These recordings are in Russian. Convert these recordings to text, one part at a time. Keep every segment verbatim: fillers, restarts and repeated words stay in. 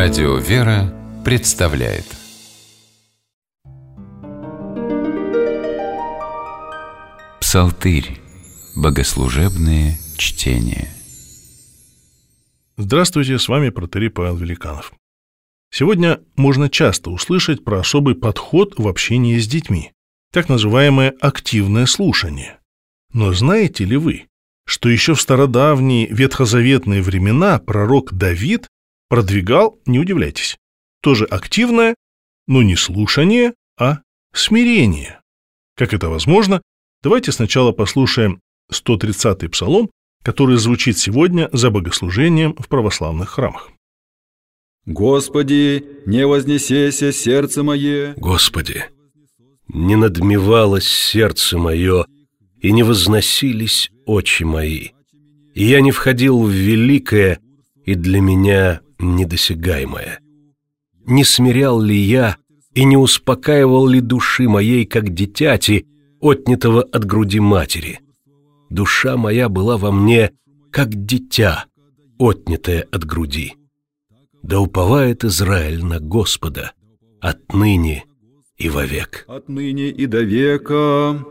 Радио «Вера» представляет Псалтырь. Богослужебные чтения. Здравствуйте, с вами протоиерей Павел Великанов. Сегодня можно часто услышать про особый подход в общении с детьми, так называемое активное слушание. Но знаете ли вы, что еще в стародавние ветхозаветные времена пророк Давид продвигал, не удивляйтесь, тоже активное, но не слушание, а смирение? Как это возможно? Давайте сначала послушаем сто тридцатый псалом, который звучит сегодня за богослужением в православных храмах. «Господи, не вознесеся сердце мое». Господи, не надмевалось сердце мое, и не возносились очи мои, и я не входил в великое и для меня недосягаемое. Не смирял ли я и не успокаивал ли души моей, как дитяти, отнятого от груди матери? Душа моя была во мне, как дитя, отнятое от груди. Да уповает Израиль на Господа отныне и вовек. Отныне и до века.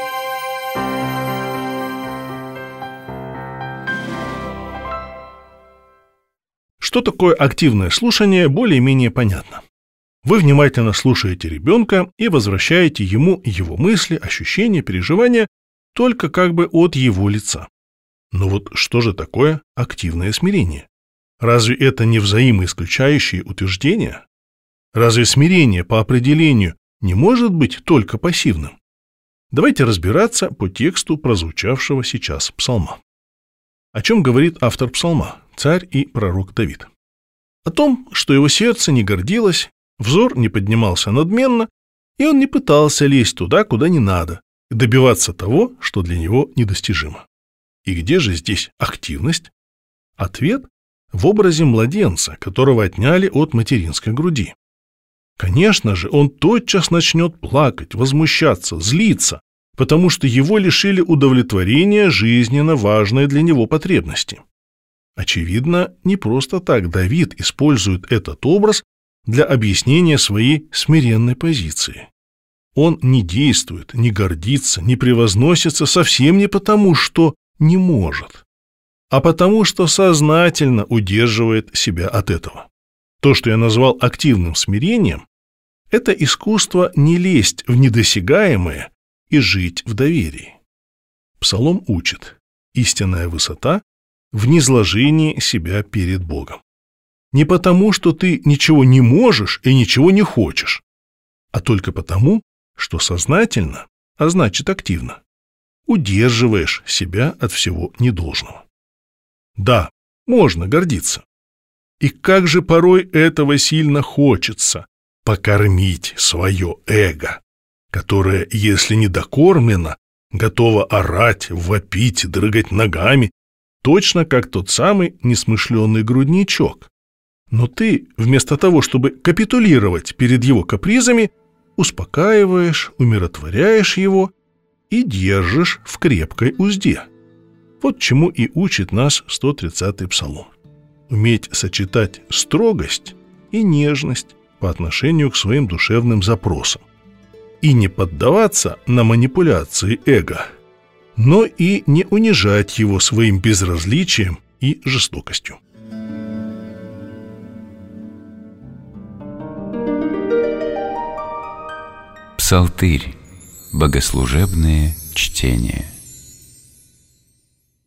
Что такое активное слушание, более-менее понятно. Вы внимательно слушаете ребенка и возвращаете ему его мысли, ощущения, переживания только как бы от его лица. Но вот что же такое активное смирение? Разве это не взаимоисключающие утверждения? Разве смирение по определению не может быть только пассивным? Давайте разбираться по тексту прозвучавшего сейчас псалма. О чем говорит автор псалма, царь и пророк Давид? О том, что его сердце не гордилось, взор не поднимался надменно, и он не пытался лезть туда, куда не надо, и добиваться того, что для него недостижимо. И где же здесь активность? Ответ в образе младенца, которого отняли от материнской груди. Конечно же, он тотчас начнет плакать, возмущаться, злиться, потому что его лишили удовлетворения жизненно важной для него потребности. Очевидно, не просто так Давид использует этот образ для объяснения своей смиренной позиции. Он не действует, не гордится, не превозносится совсем не потому, что не может, а потому, что сознательно удерживает себя от этого. То, что я назвал активным смирением, это искусство не лезть в недосягаемое и жить в доверии. Псалом учит: истинная высота в низложении себя перед Богом. Не потому, что ты ничего не можешь и ничего не хочешь, а только потому, что сознательно, а значит активно, удерживаешь себя от всего недолжного. Да, можно гордиться. И как же порой этого сильно хочется покормить свое эго, которое, если не докормлено, готово орать, вопить, дрыгать ногами, точно как тот самый несмышленый грудничок. Но ты, вместо того, чтобы капитулировать перед его капризами, успокаиваешь, умиротворяешь его и держишь в крепкой узде. Вот чему и учит нас сто тридцатый псалом. Уметь сочетать строгость и нежность по отношению к своим душевным запросам. И не поддаваться на манипуляции эго, но и не унижать его своим безразличием и жестокостью. Псалтырь. Богослужебные чтения.